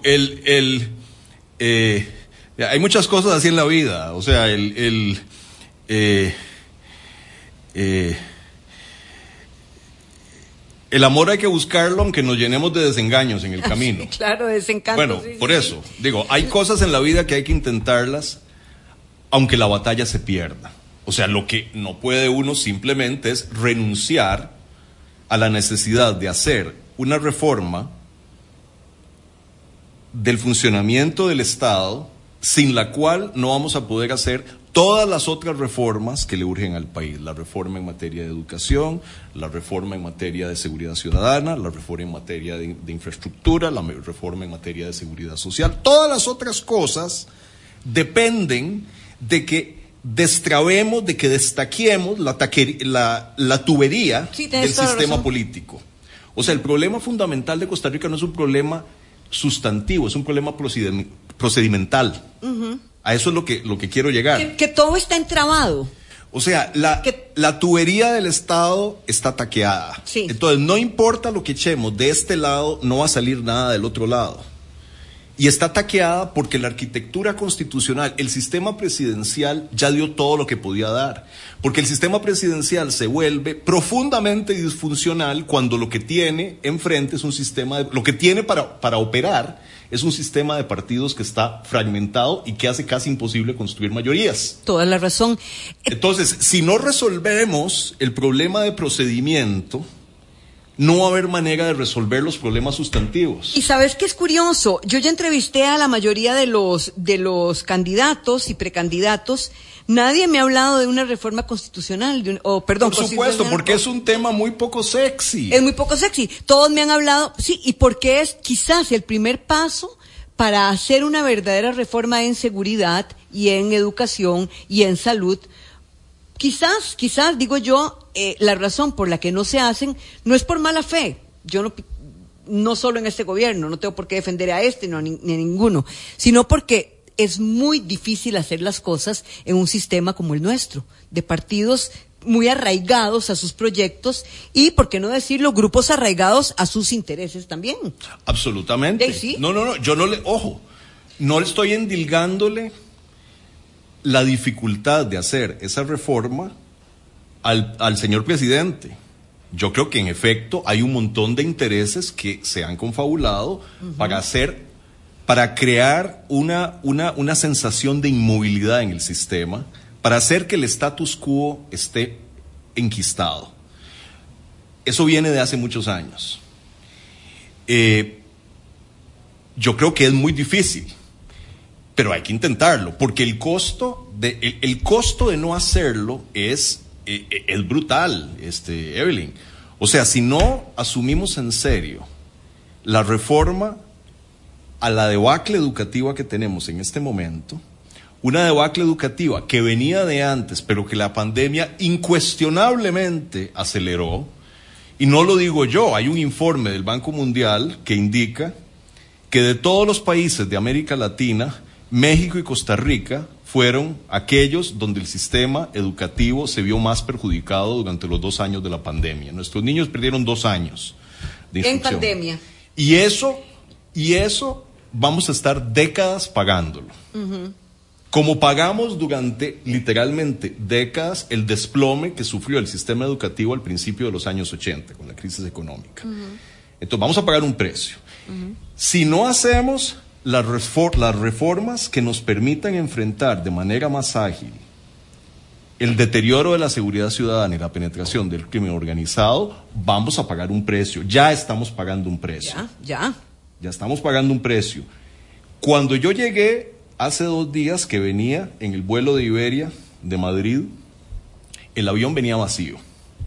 Speaker 4: hay muchas cosas así en la vida, o sea, el amor hay que buscarlo aunque nos llenemos de desengaños en el camino.
Speaker 2: Sí, claro, desencanto.
Speaker 4: Bueno,
Speaker 2: sí,
Speaker 4: por eso, digo, hay cosas en la vida que hay que intentarlas aunque la batalla se pierda. O sea, lo que no puede uno simplemente es renunciar a la necesidad de hacer una reforma del funcionamiento del Estado, sin la cual no vamos a poder hacer todas las otras reformas que le urgen al país. La reforma en materia de educación, la reforma en materia de seguridad ciudadana, la reforma en materia de infraestructura, la reforma en materia de seguridad social. Todas las otras cosas dependen de que destrabemos, de que destaquemos la tubería del sistema político. O sea, el problema fundamental de Costa Rica no es un problema sustantivo, es un problema procedimental. A eso es lo que quiero llegar.
Speaker 2: Que todo está entrabado.
Speaker 4: O sea, la tubería del Estado está taqueada.
Speaker 2: Sí.
Speaker 4: Entonces, no importa lo que echemos de este lado, no va a salir nada del otro lado. Y está taqueada porque la arquitectura constitucional, el sistema presidencial ya dio todo lo que podía dar. Porque el sistema presidencial se vuelve profundamente disfuncional cuando lo que tiene enfrente es un sistema lo que tiene para operar es un sistema de partidos que está fragmentado y que hace casi imposible construir mayorías.
Speaker 2: Toda la razón.
Speaker 4: Entonces, si no resolvemos el problema de procedimiento, no va a haber manera de resolver los problemas sustantivos.
Speaker 2: Y sabes qué es curioso, yo ya entrevisté a la mayoría de los candidatos y precandidatos. Nadie me ha hablado de una reforma constitucional,
Speaker 4: Por supuesto, porque es un tema muy poco sexy.
Speaker 2: Es muy poco sexy. Todos me han hablado, sí, y porque es quizás el primer paso para hacer una verdadera reforma en seguridad y en educación y en salud. Quizás, digo yo, la razón por la que no se hacen no es por mala fe. Yo no solo en este gobierno, no tengo por qué defender a este ni a ninguno, sino porque es muy difícil hacer las cosas en un sistema como el nuestro, de partidos muy arraigados a sus proyectos y, por qué no decirlo, grupos arraigados a sus intereses también.
Speaker 4: Absolutamente.
Speaker 2: ¿Sí?
Speaker 4: No, yo no le estoy endilgándole la dificultad de hacer esa reforma al señor presidente. Yo creo que en efecto hay un montón de intereses que se han confabulado para crear una sensación de inmovilidad en el sistema, para hacer que el status quo esté enquistado. Eso viene de hace muchos años. Yo creo que es muy difícil, pero hay que intentarlo, porque el costo de no hacerlo es brutal, Evelyn. O sea, si no asumimos en serio la reforma a la debacle educativa que tenemos en este momento, una debacle educativa que venía de antes, pero que la pandemia incuestionablemente aceleró, y no lo digo yo, hay un informe del Banco Mundial que indica que de todos los países de América Latina, México y Costa Rica fueron aquellos donde el sistema educativo se vio más perjudicado durante los 2 años de la pandemia. Nuestros niños perdieron 2 años de instrucción.
Speaker 2: En pandemia.
Speaker 4: Y eso vamos a estar décadas pagándolo. Como pagamos durante literalmente décadas el desplome que sufrió el sistema educativo al principio de los años 80 con la crisis económica. Entonces vamos a pagar un precio. Si no hacemos las reformas que nos permitan enfrentar de manera más ágil el deterioro de la seguridad ciudadana y la penetración del crimen organizado, vamos a pagar un precio. Ya estamos pagando un precio. Ya estamos pagando un precio. Cuando yo llegué hace 2 días que venía en el vuelo de Iberia de Madrid, el avión venía vacío,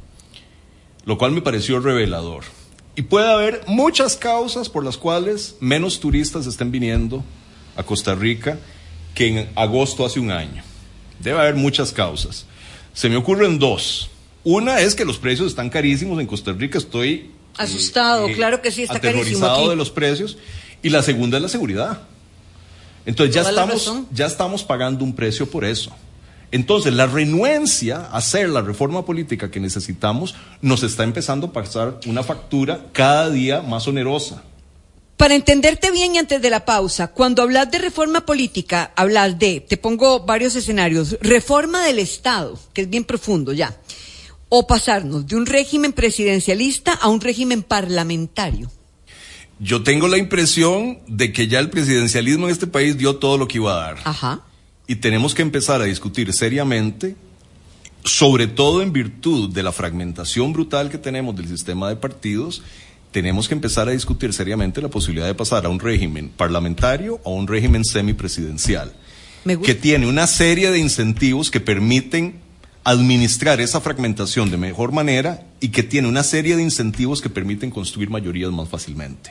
Speaker 4: lo cual me pareció revelador. Y puede haber muchas causas por las cuales menos turistas estén viniendo a Costa Rica que en agosto hace un año. Debe haber muchas causas. Se me ocurren 2. Una es que los precios están carísimos en Costa Rica. Estoy
Speaker 2: asustado, claro que sí, está carísimo aquí.
Speaker 4: Aterrorizado de los precios. Y la segunda es la seguridad. Entonces ya estamos pagando un precio por eso. Entonces la renuencia a hacer la reforma política que necesitamos nos está empezando a pasar una factura cada día más onerosa.
Speaker 2: Para entenderte bien y antes de la pausa, cuando hablas de reforma política, hablas de, te pongo varios escenarios, reforma del Estado, que es bien profundo ya, o pasarnos de un régimen presidencialista a un régimen parlamentario.
Speaker 4: Yo tengo la impresión de que ya el presidencialismo en este país dio todo lo que iba a dar.
Speaker 2: Ajá.
Speaker 4: Y tenemos que empezar a discutir seriamente, sobre todo en virtud de la fragmentación brutal que tenemos del sistema de partidos, tenemos que empezar a discutir seriamente la posibilidad de pasar a un régimen parlamentario o a un régimen semipresidencial, que tiene una serie de incentivos que permiten administrar esa fragmentación de mejor manera y que tiene una serie de incentivos que permiten construir mayorías más fácilmente.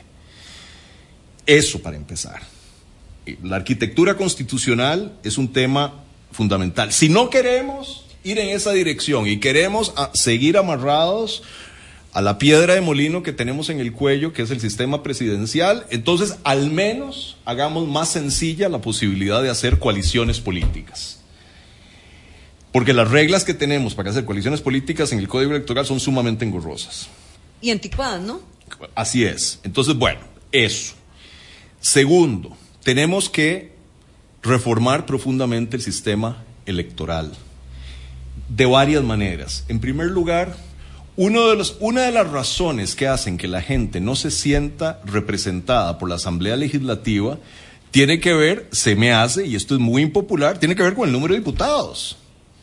Speaker 4: Eso para empezar. La arquitectura constitucional es un tema fundamental. Si no queremos ir en esa dirección y queremos seguir amarrados a la piedra de molino que tenemos en el cuello, que es el sistema presidencial, entonces al menos hagamos más sencilla la posibilidad de hacer coaliciones políticas. Porque las reglas que tenemos para hacer coaliciones políticas en el Código Electoral son sumamente engorrosas.
Speaker 2: Y anticuadas, ¿no?
Speaker 4: Así es. Entonces, bueno, eso. Segundo, tenemos que reformar profundamente el sistema electoral de varias maneras. En primer lugar, una de las razones que hacen que la gente no se sienta representada por la Asamblea Legislativa tiene que ver, se me hace, y esto es muy impopular, tiene que ver con el número de diputados.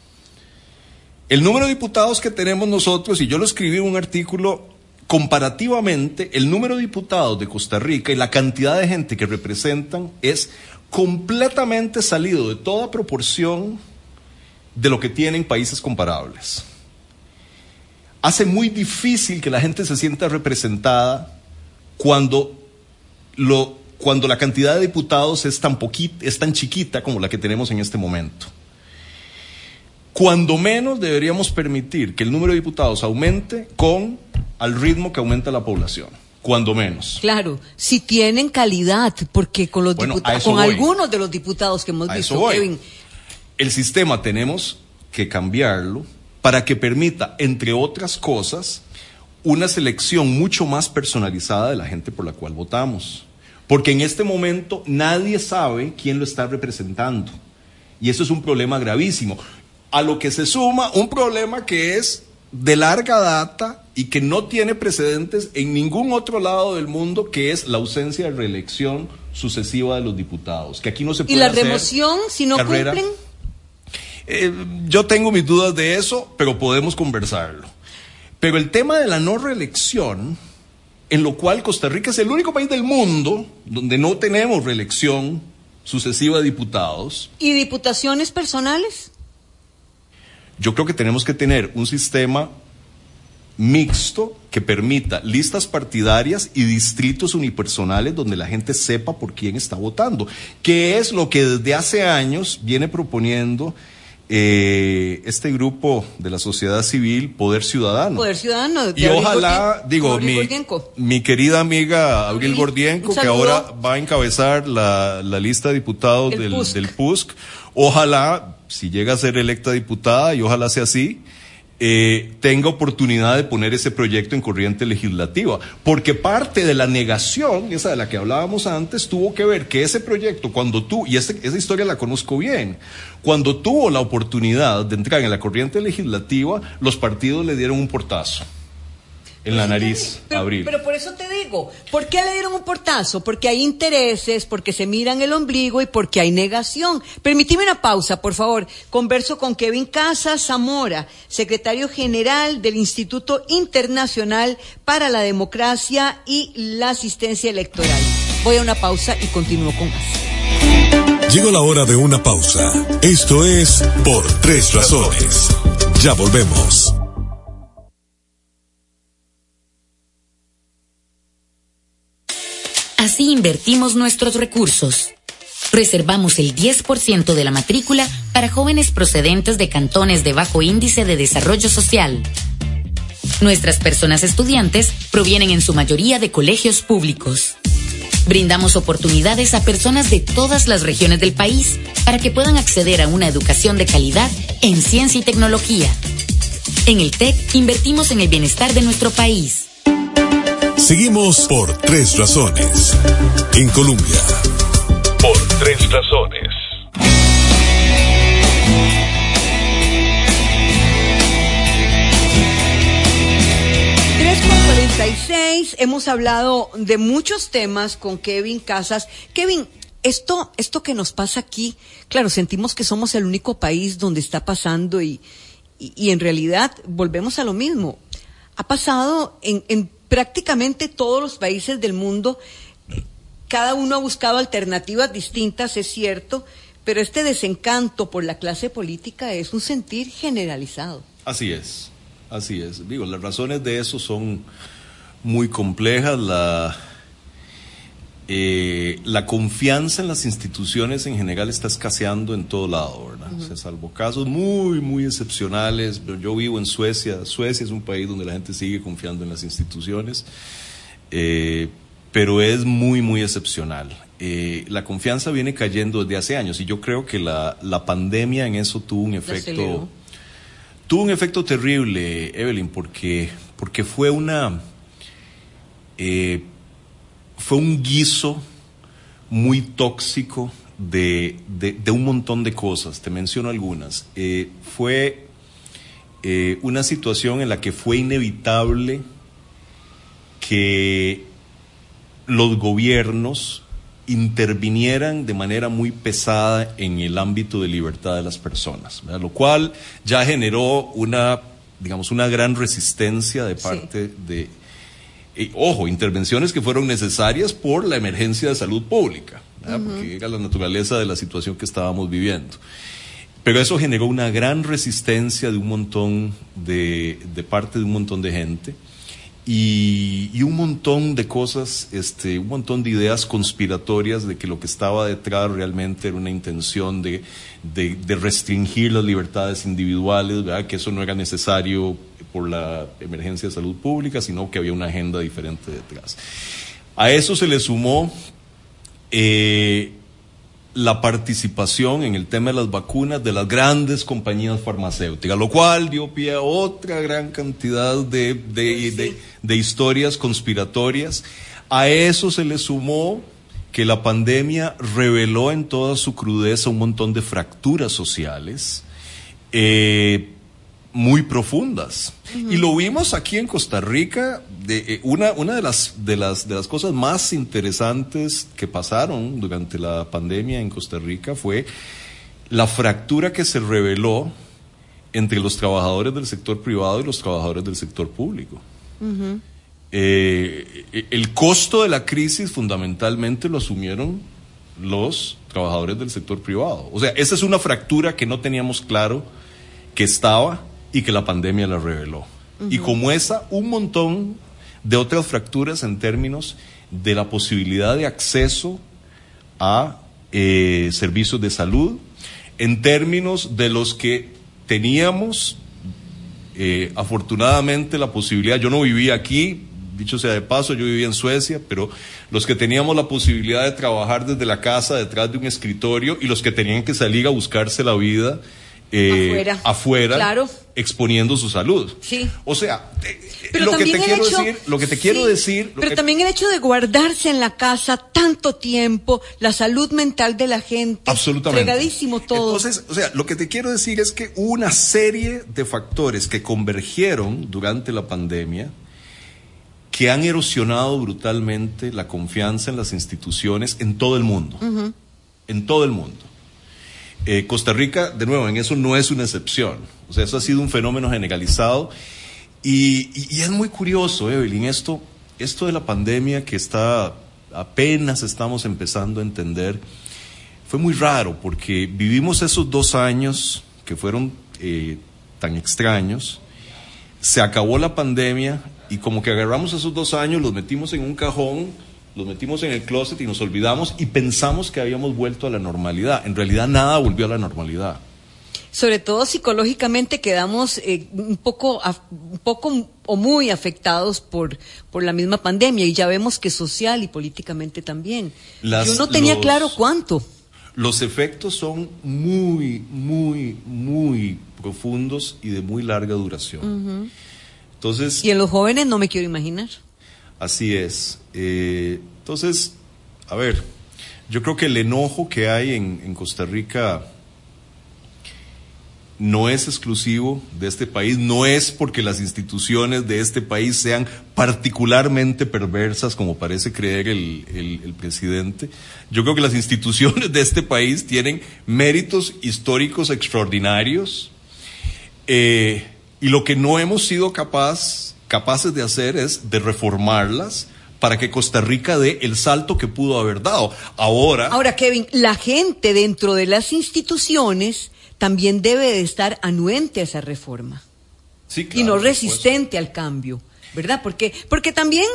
Speaker 4: El número de diputados que tenemos nosotros, y yo lo escribí en un artículo, comparativamente, el número de diputados de Costa Rica y la cantidad de gente que representan es completamente salido de toda proporción de lo que tienen países comparables. Hace muy difícil que la gente se sienta representada cuando la cantidad de diputados es tan chiquita como la que tenemos en este momento. Cuando menos deberíamos permitir que el número de diputados aumente al ritmo que aumenta la población. Cuando menos.
Speaker 2: Claro, si tienen calidad, porque con los algunos de los diputados que hemos visto, Kevin.
Speaker 4: El sistema tenemos que cambiarlo para que permita, entre otras cosas, una selección mucho más personalizada de la gente por la cual votamos. Porque en este momento nadie sabe quién lo está representando. Y eso es un problema gravísimo. A lo que se suma un problema que es de larga data y que no tiene precedentes en ningún otro lado del mundo, que es la ausencia de reelección sucesiva de los diputados. Que aquí no se puede hacer. ¿Y la
Speaker 2: remoción si no cumplen?
Speaker 4: Yo tengo mis dudas de eso, pero podemos conversarlo. Pero el tema de la no reelección, en lo cual Costa Rica es el único país del mundo donde no tenemos reelección sucesiva de diputados.
Speaker 2: ¿Y diputaciones personales?
Speaker 4: Yo creo que tenemos que tener un sistema mixto que permita listas partidarias y distritos unipersonales donde la gente sepa por quién está votando, que es lo que desde hace años viene proponiendo este grupo de la sociedad civil, Poder Ciudadano.
Speaker 2: Poder Ciudadano.
Speaker 4: Y ojalá, mi querida amiga Abril Gordienco, que ahora va a encabezar la lista de diputados del PUSC, ojalá, si llega a ser electa diputada, y ojalá sea así, tenga oportunidad de poner ese proyecto en corriente legislativa, porque parte de la negación, esa de la que hablábamos antes, tuvo que ver que ese proyecto, esa historia la conozco bien, cuando tuvo la oportunidad de entrar en la corriente legislativa, los partidos le dieron un portazo en la nariz, Abril.
Speaker 2: Pero por eso te digo, ¿por qué le dieron un portazo? Porque hay intereses, porque se miran el ombligo y porque hay negación. Permíteme una pausa, por favor. Converso con Kevin Casas Zamora, secretario general del Instituto Internacional para la Democracia y la Asistencia Electoral. Voy a una pausa y continúo con más.
Speaker 1: Llegó la hora de una pausa. Esto es Por Tres Razones. Ya volvemos.
Speaker 5: Así invertimos nuestros recursos. Reservamos el 10% de la matrícula para jóvenes procedentes de cantones de bajo índice de desarrollo social. Nuestras personas estudiantes provienen en su mayoría de colegios públicos. Brindamos oportunidades a personas de todas las regiones del país para que puedan acceder a una educación de calidad en ciencia y tecnología. En el TEC invertimos en el bienestar de nuestro país.
Speaker 1: Seguimos por Tres Razones. En Colombia. Por Tres Razones.
Speaker 2: Hemos hablado de muchos temas con Kevin Casas. Kevin, esto que nos pasa aquí, claro, sentimos que somos el único país donde está pasando y en realidad volvemos a lo mismo. Ha pasado en prácticamente todos los países del mundo. Cada uno ha buscado alternativas distintas, es cierto, pero este desencanto por la clase política es un sentir generalizado.
Speaker 3: Así es. Digo, las razones de eso son muy complejas. La confianza en las instituciones en general está escaseando en todo lado, ¿verdad? Uh-huh. O sea, salvo casos muy, muy excepcionales. Yo vivo en Suecia. Suecia es un país donde la gente sigue confiando en las instituciones, pero es muy, muy excepcional. La confianza viene cayendo desde hace años y yo creo que la pandemia en eso tuvo un efecto terrible, Evelyn, porque fue un guiso muy tóxico de un montón de cosas. Te menciono algunas. Fue una situación en la que fue inevitable que los gobiernos intervinieran de manera muy pesada en el ámbito de libertad de las personas, ¿verdad? Lo cual ya generó una gran resistencia de parte de intervenciones que fueron necesarias por la emergencia de salud pública, ¿verdad? Uh-huh. Porque era la naturaleza de la situación que estábamos viviendo. Pero eso generó una gran resistencia de un montón de parte de un montón de gente y un montón de cosas, un montón de ideas conspiratorias de que lo que estaba detrás realmente era una intención de restringir las libertades individuales, ¿verdad? Que eso no era necesario por la emergencia de salud pública, sino que había una agenda diferente detrás. A eso se le sumó la participación en el tema de las vacunas de las grandes compañías farmacéuticas, lo cual dio pie a otra gran cantidad de historias conspiratorias. A eso se le sumó que la pandemia reveló en toda su crudeza un montón de fracturas sociales muy profundas. Uh-huh. Y lo vimos aquí en Costa Rica. Una de las cosas más interesantes que pasaron durante la pandemia en Costa Rica fue la fractura que se reveló entre los trabajadores del sector privado y los trabajadores del sector público. Uh-huh. El costo de la crisis fundamentalmente lo asumieron los trabajadores del sector privado. O sea, esa es una fractura que no teníamos claro que estaba y que la pandemia la reveló. Uh-huh. Y como esa, un montón de otras fracturas en términos de la posibilidad de acceso a servicios de salud, en términos de los que teníamos afortunadamente la posibilidad. Yo no vivía aquí, dicho sea de paso, yo vivía en Suecia, pero los que teníamos la posibilidad de trabajar desde la casa, detrás de un escritorio, y los que tenían que salir a buscarse la vida
Speaker 4: afuera,
Speaker 2: claro,
Speaker 4: exponiendo su salud.
Speaker 2: Sí.
Speaker 4: O sea,
Speaker 2: pero
Speaker 4: lo que te quiero decir,
Speaker 2: pero también el hecho de guardarse en la casa tanto tiempo, la salud mental de la gente,
Speaker 4: absolutamente,
Speaker 2: fregadísimo todo.
Speaker 4: Entonces, o sea, lo que te quiero decir es que hubo una serie de factores que convergieron durante la pandemia que han erosionado brutalmente la confianza en las instituciones en todo el mundo. Uh-huh. En todo el mundo. Costa Rica, de nuevo, en eso no es una excepción. O sea, eso ha sido un fenómeno generalizado. Y es muy curioso, Evelyn, esto de la pandemia que apenas estamos empezando a entender, fue muy raro porque vivimos esos 2 años que fueron tan extraños, se acabó la pandemia y como que agarramos esos 2 años, los metimos en un cajón, los metimos en el closet y nos olvidamos y pensamos que habíamos vuelto a la normalidad. En realidad nada volvió a la normalidad.
Speaker 2: Sobre todo psicológicamente quedamos un poco o muy afectados por la misma pandemia y ya vemos que social y políticamente también. Yo no tenía claro cuánto.
Speaker 4: Los efectos son muy, muy, muy profundos y de muy larga duración. Uh-huh. Entonces,
Speaker 2: y en los jóvenes no me quiero imaginar.
Speaker 4: Así es. Entonces, a ver, yo creo que el enojo que hay en Costa Rica no es exclusivo de este país, no es porque las instituciones de este país sean particularmente perversas, como parece creer el presidente. Yo creo que las instituciones de este país tienen méritos históricos extraordinarios, y lo que no hemos sido capaces de hacer es de reformarlas para que Costa Rica dé el salto que pudo haber dado. Ahora,
Speaker 2: Kevin, la gente dentro de las instituciones también debe de estar anuente a esa reforma.
Speaker 4: Sí, claro,
Speaker 2: y no resistente al cambio, ¿verdad? Porque también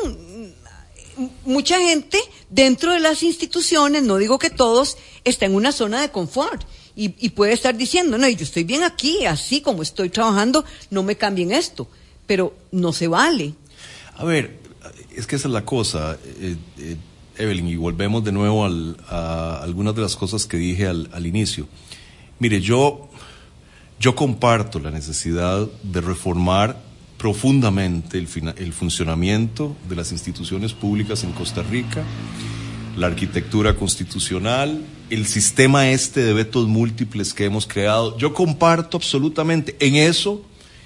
Speaker 2: mucha gente dentro de las instituciones, no digo que todos, está en una zona de confort y puede estar diciendo, no, yo estoy bien aquí, así como estoy trabajando, no me cambien esto, pero no se vale.
Speaker 4: A ver, es que esa es la cosa, Evelyn, y volvemos de nuevo a algunas de las cosas que dije al inicio. Mire, yo comparto la necesidad de reformar profundamente el funcionamiento de las instituciones públicas en Costa Rica, la arquitectura constitucional, el sistema de vetos múltiples que hemos creado. Yo comparto absolutamente. En eso,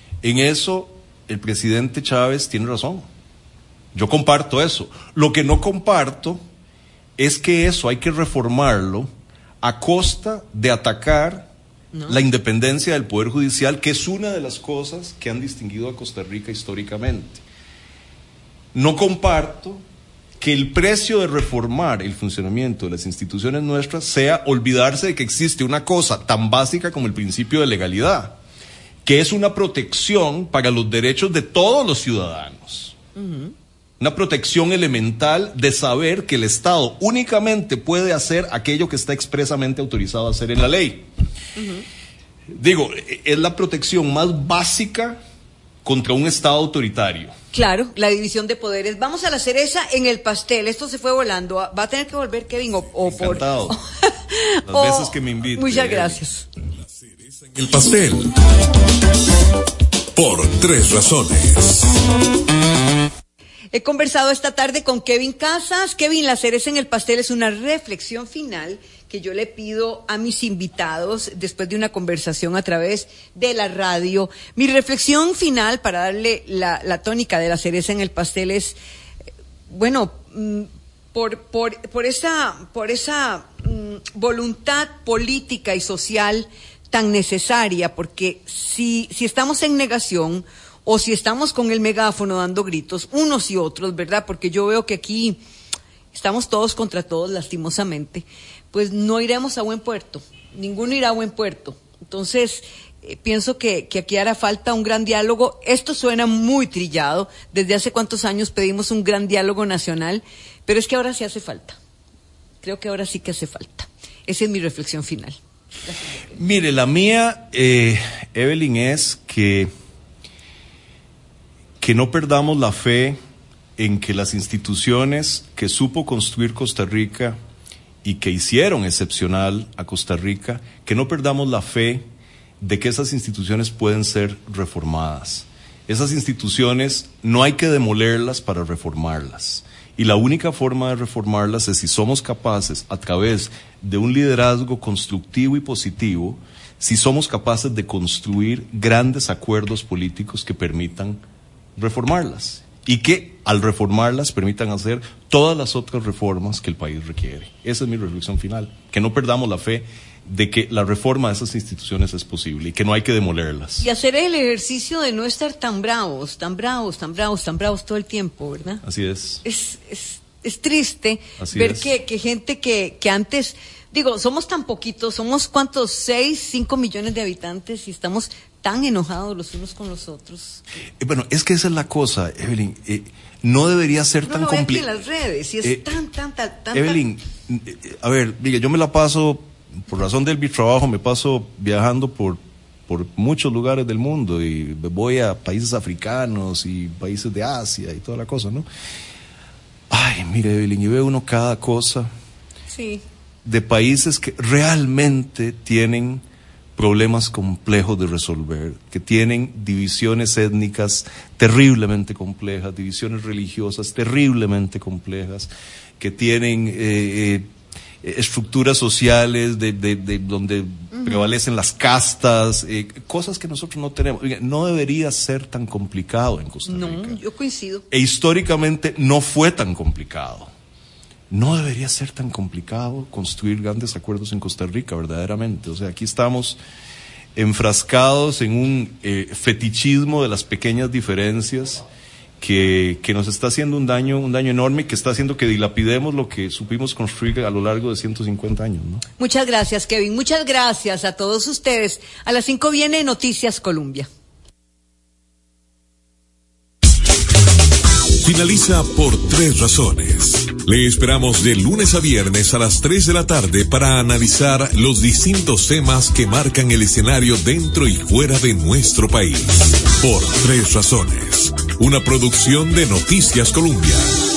Speaker 4: el presidente Chávez tiene razón. Yo comparto eso. Lo que no comparto es que eso hay que reformarlo a costa de atacar la independencia del Poder Judicial, que es una de las cosas que han distinguido a Costa Rica históricamente. No comparto que el precio de reformar el funcionamiento de las instituciones nuestras sea olvidarse de que existe una cosa tan básica como el principio de legalidad, que es una protección para los derechos de todos los ciudadanos. Uh-huh. Una protección elemental de saber que el Estado únicamente puede hacer aquello que está expresamente autorizado a hacer en la ley. Uh-huh. Digo, es la protección más básica contra un Estado autoritario.
Speaker 2: Claro, la división de poderes. Vamos a la cereza en el pastel. Esto se fue volando. Va a tener que volver, Kevin,
Speaker 4: Encantado. Las veces que me invite.
Speaker 2: Muchas gracias.
Speaker 1: La cereza en el pastel. Por 3 razones.
Speaker 2: He conversado esta tarde con Kevin Casas. Kevin, la cereza en el pastel es una reflexión final que yo le pido a mis invitados después de una conversación a través de la radio. Mi reflexión final, para darle la tónica de la cereza en el pastel, es, bueno, por esa voluntad política y social tan necesaria, porque si estamos en negación, o si estamos con el megáfono dando gritos, unos y otros, ¿verdad? Porque yo veo que aquí estamos todos contra todos, lastimosamente, pues no iremos a buen puerto, ninguno irá a buen puerto. Entonces, pienso que aquí hará falta un gran diálogo. Esto suena muy trillado, desde hace cuántos años pedimos un gran diálogo nacional, pero es que ahora sí hace falta. Creo que ahora sí que hace falta. Esa es mi reflexión final. Gracias.
Speaker 4: Mire, la mía, Evelyn, es que no perdamos la fe en que las instituciones que supo construir Costa Rica y que hicieron excepcional a Costa Rica, que no perdamos la fe
Speaker 3: de que esas instituciones pueden ser reformadas. Esas instituciones no hay que demolerlas para reformarlas. Y la única forma de reformarlas es si somos capaces, a través de un liderazgo constructivo y positivo, si somos capaces de construir grandes acuerdos políticos que permitan reformarlas. Y que al reformarlas permitan hacer todas las otras reformas que el país requiere. Esa es mi reflexión final. Que no perdamos la fe de que la reforma de esas instituciones es posible y que no hay que demolerlas.
Speaker 2: Y hacer el ejercicio de no estar tan bravos todo el tiempo, ¿verdad?
Speaker 3: Así es.
Speaker 2: Es triste
Speaker 3: Así
Speaker 2: ver
Speaker 3: es.
Speaker 2: que gente que antes, digo, somos tan poquitos, somos ¿cuántos? 5 millones de habitantes y estamos tan enojados los unos con los otros.
Speaker 3: Bueno, es que esa es la cosa, Evelyn. No debería ser tan complicado.
Speaker 2: en las redes y es tan.
Speaker 3: Evelyn, a ver, diga, yo me la paso, por razón del mi trabajo, me paso viajando por muchos lugares del mundo y voy a países africanos y países de Asia y toda la cosa, ¿no? Ay, mire, Evelyn, y ve uno cada cosa.
Speaker 2: Sí.
Speaker 3: De países que realmente tienen problemas complejos de resolver, que tienen divisiones étnicas terriblemente complejas, divisiones religiosas terriblemente complejas, que tienen estructuras sociales de donde prevalecen las castas, cosas que nosotros no tenemos. No debería ser tan complicado en Costa Rica.
Speaker 2: No, yo coincido.
Speaker 3: E históricamente no fue tan complicado. No debería ser tan complicado construir grandes acuerdos en Costa Rica, verdaderamente. O sea, aquí estamos enfrascados en un fetichismo de las pequeñas diferencias que nos está haciendo un daño enorme, que está haciendo que dilapidemos lo que supimos construir a lo largo de 150 años, ¿no?
Speaker 2: Muchas gracias, Kevin. Muchas gracias a todos ustedes. A las 5 viene Noticias Colombia.
Speaker 1: Finaliza por 3 razones. Le esperamos de lunes a viernes a las 3 de la tarde para analizar los distintos temas que marcan el escenario dentro y fuera de nuestro país. Por 3 razones. Una producción de Noticias Colombia.